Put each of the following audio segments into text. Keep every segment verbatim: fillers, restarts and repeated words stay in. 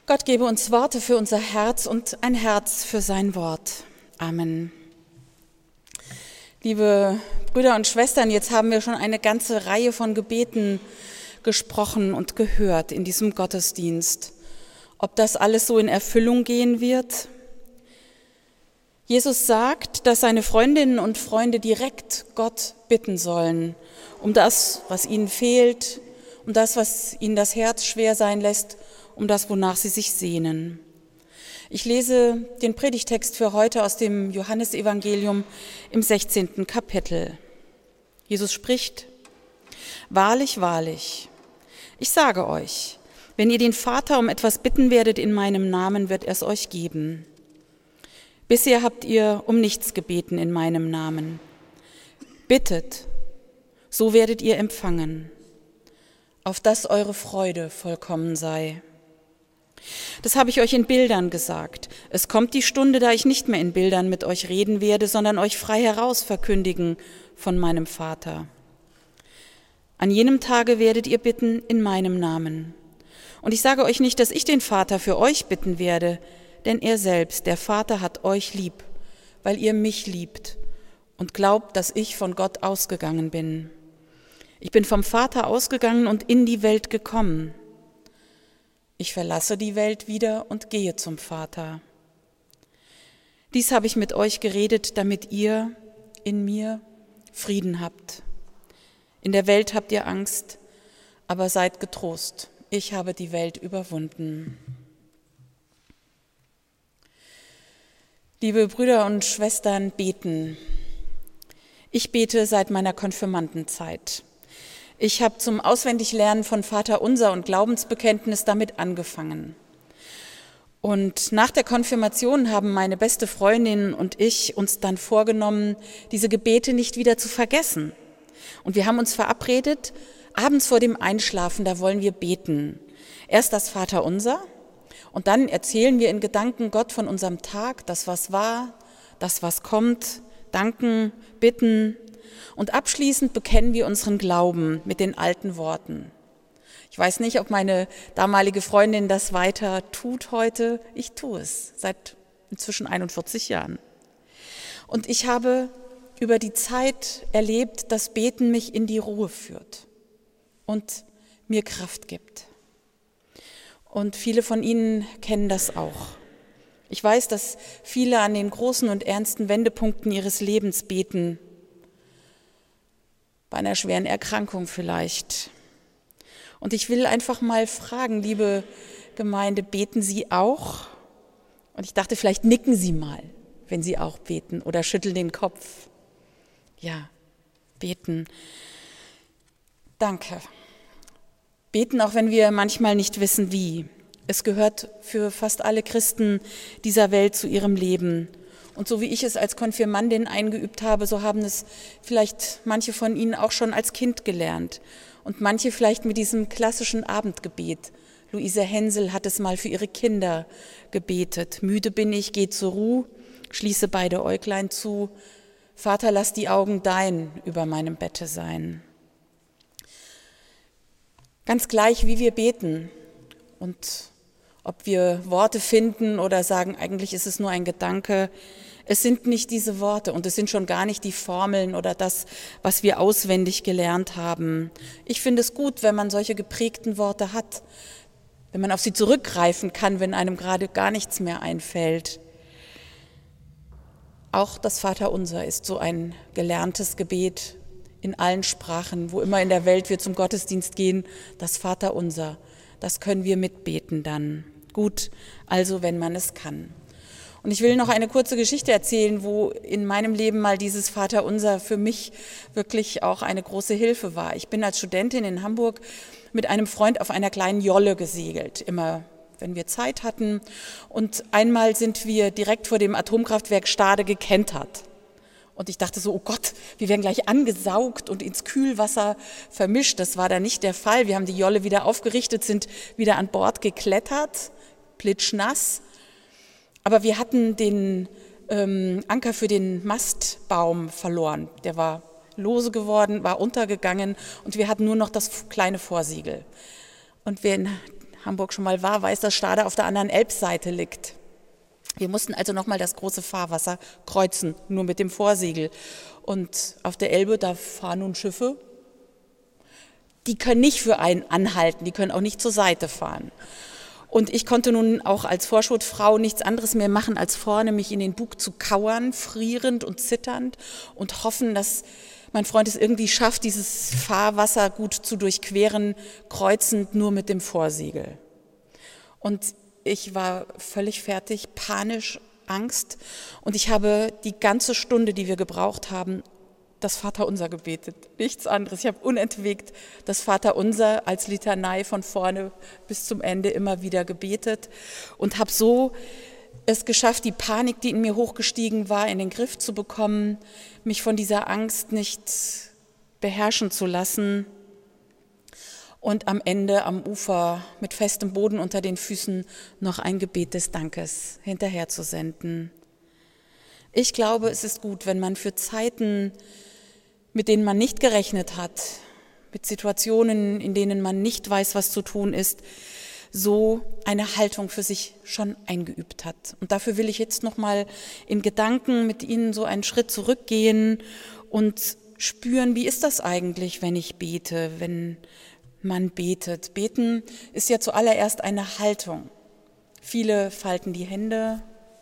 Gott gebe uns Worte für unser Herz und ein Herz für sein Wort. Amen. Liebe Brüder und Schwestern, jetzt haben wir schon eine ganze Reihe von Gebeten gesprochen und gehört in diesem Gottesdienst. Ob das alles so in Erfüllung gehen wird? Jesus sagt, dass seine Freundinnen und Freunde direkt Gott bitten sollen, um das, was ihnen fehlt, um das, was ihnen das Herz schwer sein lässt, um das, wonach sie sich sehnen. Ich lese den Predigtext für heute aus dem Johannesevangelium im sechzehnten Kapitel. Jesus spricht: Wahrlich, wahrlich, ich sage euch, wenn ihr den Vater um etwas bitten werdet in meinem Namen, wird er es euch geben. Bisher habt ihr um nichts gebeten in meinem Namen. Bittet, so werdet ihr empfangen, auf dass eure Freude vollkommen sei. Das habe ich euch in Bildern gesagt. Es kommt die Stunde, da ich nicht mehr in Bildern mit euch reden werde, sondern euch frei heraus verkündigen von meinem Vater. An jenem Tage werdet ihr bitten in meinem Namen. Und ich sage euch nicht, dass ich den Vater für euch bitten werde, denn er selbst, der Vater, hat euch lieb, weil ihr mich liebt und glaubt, dass ich von Gott ausgegangen bin. Ich bin vom Vater ausgegangen und in die Welt gekommen. Ich verlasse die Welt wieder und gehe zum Vater. Dies habe ich mit euch geredet, damit ihr in mir Frieden habt. In der Welt habt ihr Angst, aber seid getrost. Ich habe die Welt überwunden. Liebe Brüder und Schwestern, beten. Ich bete seit meiner Konfirmandenzeit. Ich habe zum Auswendiglernen von Vaterunser und Glaubensbekenntnis damit angefangen. Und nach der Konfirmation haben meine beste Freundin und ich uns dann vorgenommen, diese Gebete nicht wieder zu vergessen. Und wir haben uns verabredet, abends vor dem Einschlafen, da wollen wir beten. Erst das Vaterunser und dann erzählen wir in Gedanken Gott von unserem Tag, das was war, das was kommt, danken, bitten. Und abschließend bekennen wir unseren Glauben mit den alten Worten. Ich weiß nicht, ob meine damalige Freundin das weiter tut heute. Ich tue es seit inzwischen einundvierzig Jahren. Und ich habe über die Zeit erlebt, dass Beten mich in die Ruhe führt und mir Kraft gibt. Und viele von Ihnen kennen das auch. Ich weiß, dass viele an den großen und ernsten Wendepunkten ihres Lebens beten, bei einer schweren Erkrankung vielleicht. Und ich will einfach mal fragen, liebe Gemeinde, beten Sie auch? Und ich dachte, vielleicht nicken Sie mal, wenn Sie auch beten, oder schütteln den Kopf. Ja, beten. Danke. Beten, auch wenn wir manchmal nicht wissen, wie. Es gehört für fast alle Christen dieser Welt zu ihrem Leben. Und so wie ich es als Konfirmandin eingeübt habe, so haben es vielleicht manche von Ihnen auch schon als Kind gelernt. Und manche vielleicht mit diesem klassischen Abendgebet. Luise Hensel hat es mal für ihre Kinder gebetet. Müde bin ich, geh zur Ruhe, schließe beide Äuglein zu. Vater, lass die Augen dein über meinem Bette sein. Ganz gleich, wie wir beten und ob wir Worte finden oder sagen, eigentlich ist es nur ein Gedanke. Es sind nicht diese Worte und es sind schon gar nicht die Formeln oder das, was wir auswendig gelernt haben. Ich finde es gut, wenn man solche geprägten Worte hat, wenn man auf sie zurückgreifen kann, wenn einem gerade gar nichts mehr einfällt. Auch das Vaterunser ist so ein gelerntes Gebet in allen Sprachen, wo immer in der Welt wir zum Gottesdienst gehen, das Vaterunser, das können wir mitbeten dann. Gut, also wenn man es kann. Und ich will noch eine kurze Geschichte erzählen, wo in meinem Leben mal dieses Vaterunser für mich wirklich auch eine große Hilfe war. Ich bin als Studentin in Hamburg mit einem Freund auf einer kleinen Jolle gesegelt, immer wenn wir Zeit hatten. Und einmal sind wir direkt vor dem Atomkraftwerk Stade gekentert. Und ich dachte so, oh Gott, wir werden gleich angesaugt und ins Kühlwasser vermischt. Das war da nicht der Fall. Wir haben die Jolle wieder aufgerichtet, sind wieder an Bord geklettert, plitschnass. Aber wir hatten den ähm, Anker für den Mastbaum verloren. Der war lose geworden, war untergegangen und wir hatten nur noch das kleine Vorsiegel. Und wir Hamburg schon mal war, weiß, dass Stade auf der anderen Elbseite liegt. Wir mussten also nochmal das große Fahrwasser kreuzen, nur mit dem Vorsegel. Und auf der Elbe, da fahren nun Schiffe, die können nicht für einen anhalten, die können auch nicht zur Seite fahren. Und ich konnte nun auch als Vorschotfrau nichts anderes mehr machen, als vorne mich in den Bug zu kauern, frierend und zitternd und hoffen, dass mein Freund es irgendwie schafft, dieses Fahrwasser gut zu durchqueren, kreuzend nur mit dem Vorsegel. Und ich war völlig fertig, panisch, Angst. Und ich habe die ganze Stunde, die wir gebraucht haben, das Vaterunser gebetet. Nichts anderes. Ich habe unentwegt das Vaterunser als Litanei von vorne bis zum Ende immer wieder gebetet und habe so es geschafft, die Panik, die in mir hochgestiegen war, in den Griff zu bekommen, mich von dieser Angst nicht beherrschen zu lassen. Und am Ende am Ufer mit festem Boden unter den Füßen noch ein Gebet des Dankes hinterher zu senden. Ich glaube, es ist gut, wenn man für Zeiten, mit denen man nicht gerechnet hat, mit Situationen, in denen man nicht weiß, was zu tun ist, so eine Haltung für sich schon eingeübt hat. Und dafür will ich jetzt noch mal in Gedanken mit Ihnen so einen Schritt zurückgehen und spüren, wie ist das eigentlich, wenn ich bete, wenn man betet. Beten ist ja zuallererst eine Haltung. Viele falten die Hände,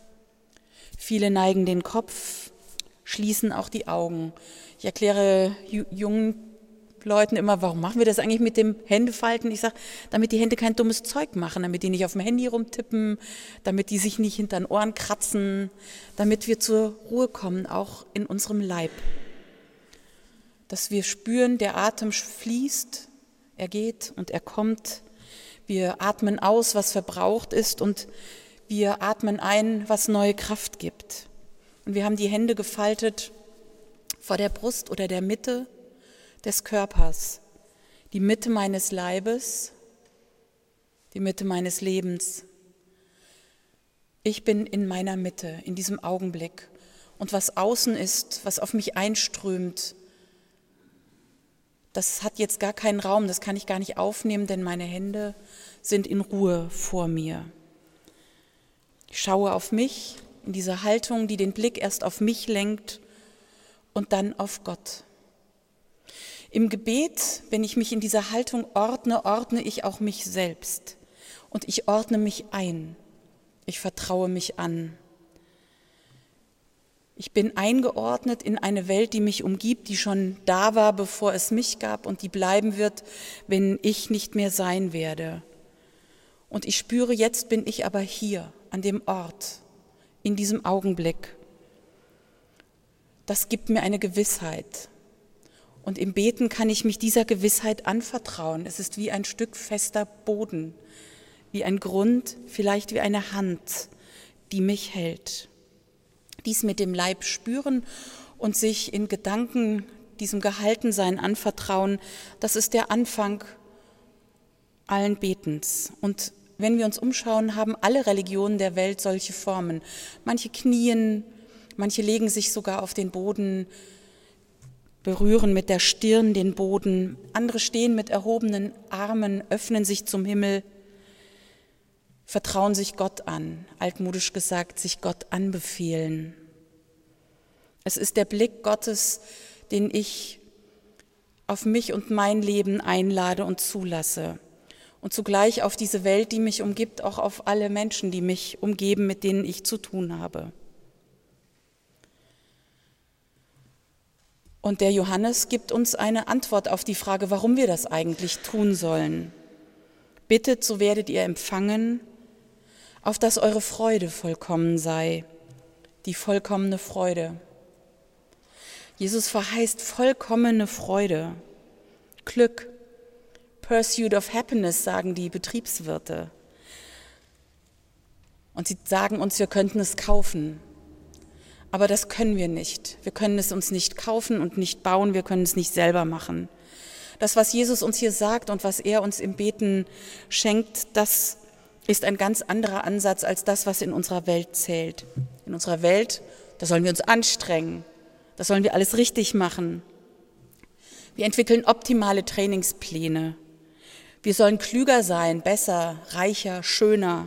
viele neigen den Kopf, schließen auch die Augen. Ich erkläre ju- jungen Leuten immer, warum machen wir das eigentlich mit dem Händefalten? Ich sage, damit die Hände kein dummes Zeug machen, damit die nicht auf dem Handy rumtippen, damit die sich nicht hinter den Ohren kratzen, damit wir zur Ruhe kommen, auch in unserem Leib. Dass wir spüren, der Atem fließt, er geht und er kommt. Wir atmen aus, was verbraucht ist, und wir atmen ein, was neue Kraft gibt. Und wir haben die Hände gefaltet vor der Brust oder der Mitte des Körpers, die Mitte meines Leibes, die Mitte meines Lebens. Ich bin in meiner Mitte, in diesem Augenblick. Und was außen ist, was auf mich einströmt, das hat jetzt gar keinen Raum, das kann ich gar nicht aufnehmen, denn meine Hände sind in Ruhe vor mir. Ich schaue auf mich in dieser Haltung, die den Blick erst auf mich lenkt und dann auf Gott. Im Gebet, wenn ich mich in dieser Haltung ordne, ordne ich auch mich selbst. Und ich ordne mich ein. Ich vertraue mich an. Ich bin eingeordnet in eine Welt, die mich umgibt, die schon da war, bevor es mich gab und die bleiben wird, wenn ich nicht mehr sein werde. Und ich spüre, jetzt bin ich aber hier, an dem Ort, in diesem Augenblick. Das gibt mir eine Gewissheit. Und im Beten kann ich mich dieser Gewissheit anvertrauen. Es ist wie ein Stück fester Boden, wie ein Grund, vielleicht wie eine Hand, die mich hält. Dies mit dem Leib spüren und sich in Gedanken diesem Gehaltensein anvertrauen, das ist der Anfang allen Betens. Und wenn wir uns umschauen, haben alle Religionen der Welt solche Formen. Manche knien, manche legen sich sogar auf den Boden, berühren mit der Stirn den Boden. Andere stehen mit erhobenen Armen, öffnen sich zum Himmel, vertrauen sich Gott an, altmodisch gesagt, sich Gott anbefehlen. Es ist der Blick Gottes, den ich auf mich und mein Leben einlade und zulasse. Und zugleich auf diese Welt, die mich umgibt, auch auf alle Menschen, die mich umgeben, mit denen ich zu tun habe. Und der Johannes gibt uns eine Antwort auf die Frage, warum wir das eigentlich tun sollen. Bittet, so werdet ihr empfangen, auf dass eure Freude vollkommen sei, die vollkommene Freude. Jesus verheißt vollkommene Freude, Glück, Pursuit of Happiness, sagen die Betriebswirte. Und sie sagen uns, wir könnten es kaufen. Aber das können wir nicht. Wir können es uns nicht kaufen und nicht bauen, wir können es nicht selber machen. Das, was Jesus uns hier sagt und was er uns im Beten schenkt, das ist ein ganz anderer Ansatz als das, was in unserer Welt zählt. In unserer Welt, da sollen wir uns anstrengen, da sollen wir alles richtig machen. Wir entwickeln optimale Trainingspläne. Wir sollen klüger sein, besser, reicher, schöner.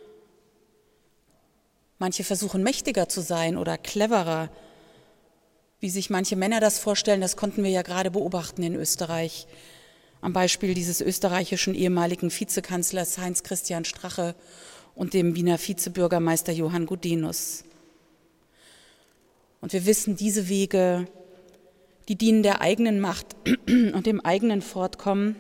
Manche versuchen mächtiger zu sein oder cleverer. Wie sich manche Männer das vorstellen, das konnten wir ja gerade beobachten in Österreich. Am Beispiel dieses österreichischen ehemaligen Vizekanzlers Heinz-Christian Strache und dem Wiener Vizebürgermeister Johann Gudenus. Und wir wissen, diese Wege, die dienen der eigenen Macht und dem eigenen Fortkommen.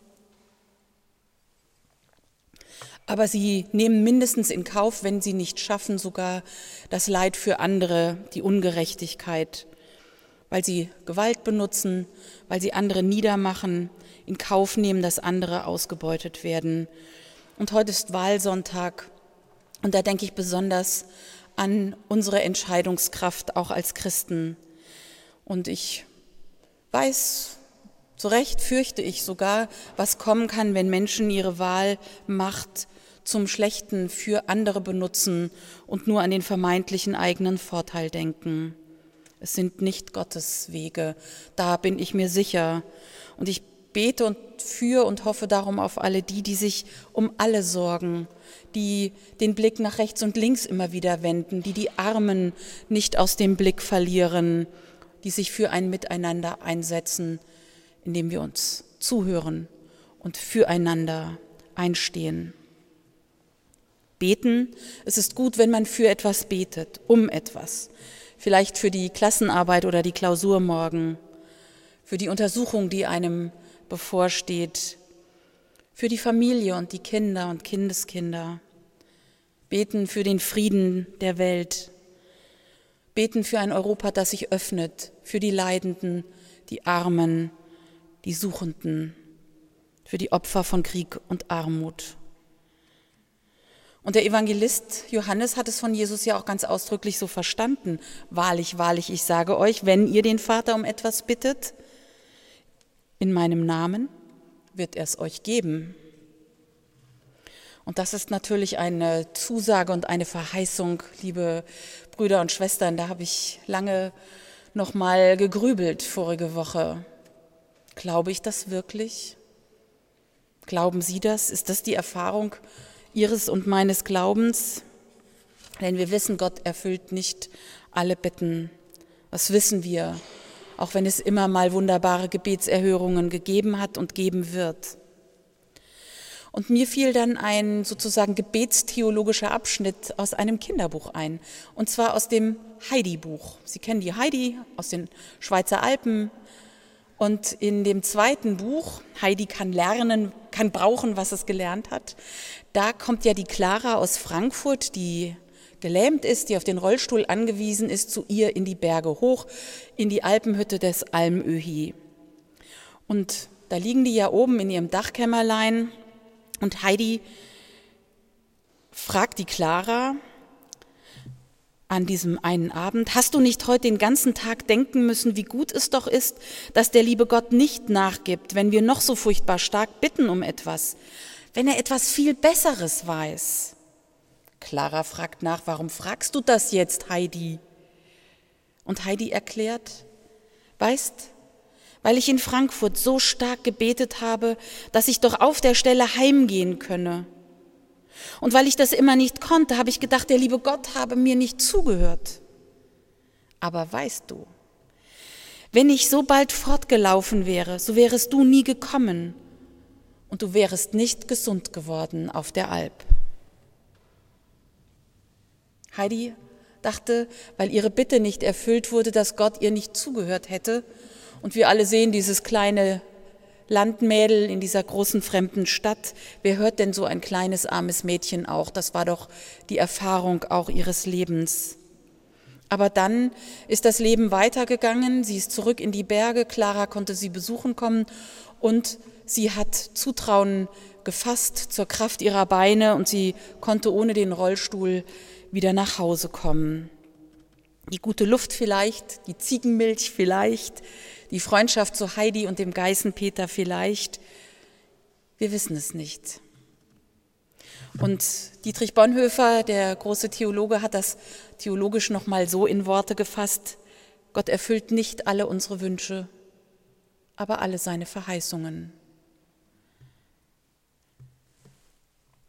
Aber sie nehmen mindestens in Kauf, wenn sie nicht schaffen, sogar das Leid für andere, die Ungerechtigkeit, weil sie Gewalt benutzen, weil sie andere niedermachen, in Kauf nehmen, dass andere ausgebeutet werden. Und heute ist Wahlsonntag und da denke ich besonders an unsere Entscheidungskraft auch als Christen. Und ich weiß, zu Recht fürchte ich sogar, was kommen kann, wenn Menschen ihre Wahlmacht zum Schlechten für andere benutzen und nur an den vermeintlichen eigenen Vorteil denken. Es sind nicht Gottes Wege, da bin ich mir sicher. Und ich bete und für und hoffe darum auf alle die, die sich um alle sorgen, die den Blick nach rechts und links immer wieder wenden, die die Armen nicht aus dem Blick verlieren, die sich für ein Miteinander einsetzen, indem wir uns zuhören und füreinander einstehen. Beten, es ist gut, wenn man für etwas betet, um etwas. Vielleicht für die Klassenarbeit oder die Klausur morgen, für die Untersuchung, die einem bevorsteht, für die Familie und die Kinder und Kindeskinder. Beten für den Frieden der Welt. Beten für ein Europa, das sich öffnet, für die Leidenden, die Armen, die Suchenden, für die Opfer von Krieg und Armut. Und der Evangelist Johannes hat es von Jesus ja auch ganz ausdrücklich so verstanden. Wahrlich, wahrlich, ich sage euch, wenn ihr den Vater um etwas bittet, in meinem Namen, wird er es euch geben. Und das ist natürlich eine Zusage und eine Verheißung, liebe Brüder und Schwestern. Da habe ich lange noch mal gegrübelt vorige Woche. Glaube ich das wirklich? Glauben Sie das? Ist das die Erfahrung Ihres und meines Glaubens? Denn wir wissen, Gott erfüllt nicht alle Bitten. Das wissen wir, auch wenn es immer mal wunderbare Gebetserhörungen gegeben hat und geben wird. Und mir fiel dann ein sozusagen gebetstheologischer Abschnitt aus einem Kinderbuch ein, und zwar aus dem Heidi-Buch. Sie kennen die Heidi aus den Schweizer Alpen. Und in dem zweiten Buch, Heidi kann lernen, kann brauchen, was es gelernt hat, da kommt ja die Clara aus Frankfurt, die gelähmt ist, die auf den Rollstuhl angewiesen ist, zu ihr in die Berge hoch, in die Alpenhütte des Almöhi. Und da liegen die ja oben in ihrem Dachkämmerlein und Heidi fragt die Clara an diesem einen Abend: Hast du nicht heute den ganzen Tag denken müssen, wie gut es doch ist, dass der liebe Gott nicht nachgibt, wenn wir noch so furchtbar stark bitten um etwas, wenn er etwas viel Besseres weiß? Clara fragt nach: Warum fragst du das jetzt, Heidi? Und Heidi erklärt: Weißt, weil ich in Frankfurt so stark gebetet habe, dass ich doch auf der Stelle heimgehen könne. Und weil ich das immer nicht konnte, habe ich gedacht, der liebe Gott habe mir nicht zugehört. Aber weißt du, wenn ich so bald fortgelaufen wäre, so wärest du nie gekommen und du wärest nicht gesund geworden auf der Alp. Heidi dachte, weil ihre Bitte nicht erfüllt wurde, dass Gott ihr nicht zugehört hätte. Und wir alle sehen dieses kleine Landmädel in dieser großen fremden Stadt. Wer hört denn so ein kleines, armes Mädchen auch? Das war doch die Erfahrung auch ihres Lebens. Aber dann ist das Leben weitergegangen. Sie ist zurück in die Berge. Clara konnte sie besuchen kommen und sie hat Zutrauen gefasst zur Kraft ihrer Beine und sie konnte ohne den Rollstuhl wieder nach Hause kommen. Die gute Luft vielleicht, die Ziegenmilch vielleicht, die Freundschaft zu Heidi und dem Geißenpeter vielleicht. Wir wissen es nicht. Und Dietrich Bonhoeffer, der große Theologe, hat das theologisch nochmal so in Worte gefasst: Gott erfüllt nicht alle unsere Wünsche, aber alle seine Verheißungen.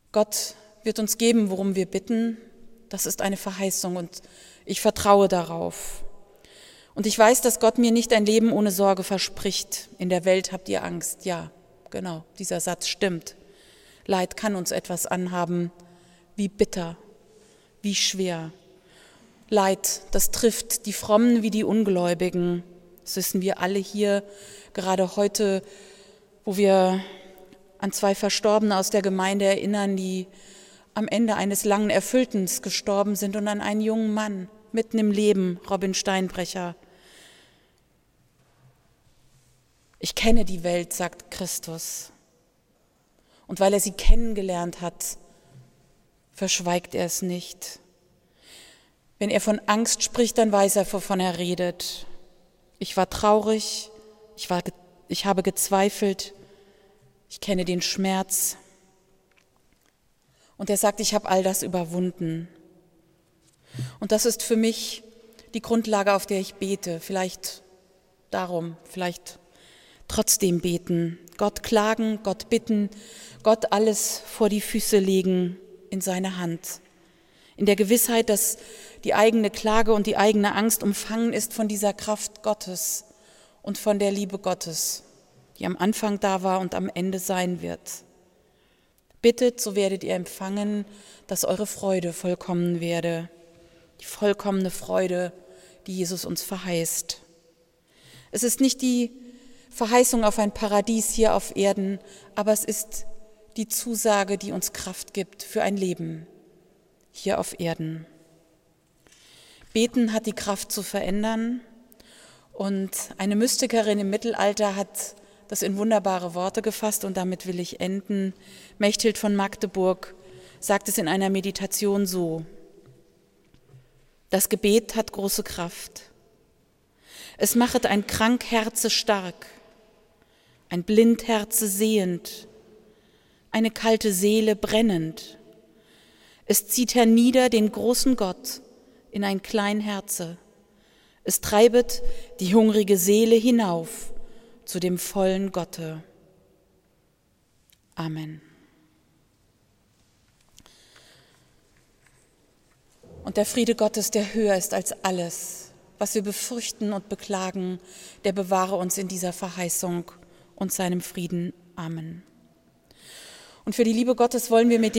Gott wird uns geben, worum wir bitten. Das ist eine Verheißung und ich vertraue darauf. Und ich weiß, dass Gott mir nicht ein Leben ohne Sorge verspricht. In der Welt habt ihr Angst. Ja, genau, dieser Satz stimmt. Leid kann uns etwas anhaben. Wie bitter, wie schwer. Leid, das trifft die Frommen wie die Ungläubigen. Das wissen wir alle hier, gerade heute, wo wir an zwei Verstorbene aus der Gemeinde erinnern, die am Ende eines langen Erfülltens gestorben sind, und an einen jungen Mann mitten im Leben, Robin Steinbrecher. Ich kenne die Welt, sagt Christus. Und weil er sie kennengelernt hat, verschweigt er es nicht. Wenn er von Angst spricht, dann weiß er, wovon er redet. Ich war traurig, ich, war, ich habe gezweifelt, ich kenne den Schmerz. Und er sagt, ich habe all das überwunden. Und das ist für mich die Grundlage, auf der ich bete. Vielleicht darum, vielleicht trotzdem beten. Gott klagen, Gott bitten, Gott alles vor die Füße legen in seine Hand. In der Gewissheit, dass die eigene Klage und die eigene Angst umfangen ist von dieser Kraft Gottes und von der Liebe Gottes, die am Anfang da war und am Ende sein wird. Bittet, so werdet ihr empfangen, dass eure Freude vollkommen werde. Die vollkommene Freude, die Jesus uns verheißt. Es ist nicht die Verheißung auf ein Paradies hier auf Erden, aber es ist die Zusage, die uns Kraft gibt für ein Leben hier auf Erden. Beten hat die Kraft zu verändern, und eine Mystikerin im Mittelalter hat das in wunderbare Worte gefasst, und damit will ich enden. Mechthild von Magdeburg sagt es in einer Meditation so: Das Gebet hat große Kraft. Es machet ein krank Herze stark, ein blind Herze sehend, eine kalte Seele brennend. Es zieht hernieder den großen Gott in ein klein Herze. Es treibet die hungrige Seele hinauf zu dem vollen Gotte. Amen. Und der Friede Gottes, der höher ist als alles, was wir befürchten und beklagen, der bewahre uns in dieser Verheißung und seinem Frieden. Amen. Und für die Liebe Gottes wollen wir mit